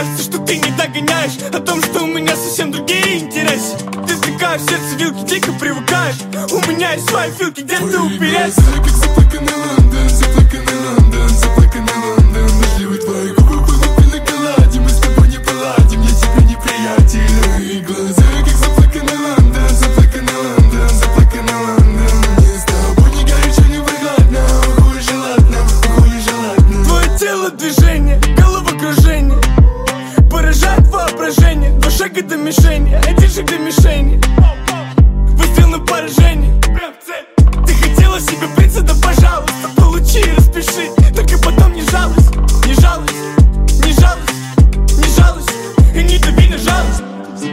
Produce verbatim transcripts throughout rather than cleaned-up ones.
кажется, что ты не догоняешь, о том, что у меня совсем другие интересы. Ты втыкаешь в сердце вилки, дико привыкаешь. У меня есть свои филки, где ты упереться. Твои глаза, как заплаканный Лондон, заплаканный Лондон, заплаканный Лондон. Дождливые твои губы будут пиноколаде, мы с тобой не поладим, я тебе неприятель. Твои глаза, как заплаканный Лондон, заплаканный Лондон, заплаканный Лондон. Мне с тобой ни горячо, ни прохладно, хуй желательно, хуй желательно. Твое тело движение, головокружение поражает воображение. Два шага до мишени, один шаг до мишени. Выстрел на поражение, прям в цель. Ты хотела себе принца, да пожалуйста, получи и распиши. Только потом не жалуйся, не жалуйся, не жалуйся, не жалуйся. И не дави на жалость.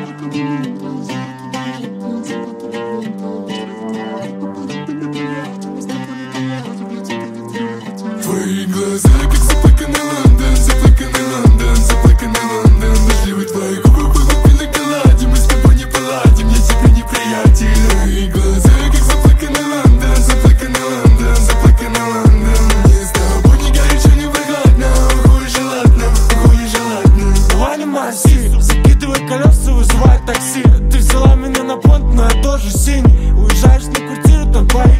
Твои глаза, как заплаканный Лондон, заплаканный Лондон, заплаканный Лондон. Дождливые твои губы будут пиноколаде, мы с тобой не поладим, я тебе неприятель. Твои глаза, как заплаканный Лондон, заплаканный Лондон, заплаканный Лондон. Мне с тобой ни горячо, ни прохладно, хуй желательно, хуй желательно. Ваня Марси, закидывай колеса, вызывай такси. Ты взяла меня на понт, но я тоже синий. Уезжаешь на квартиру, там твои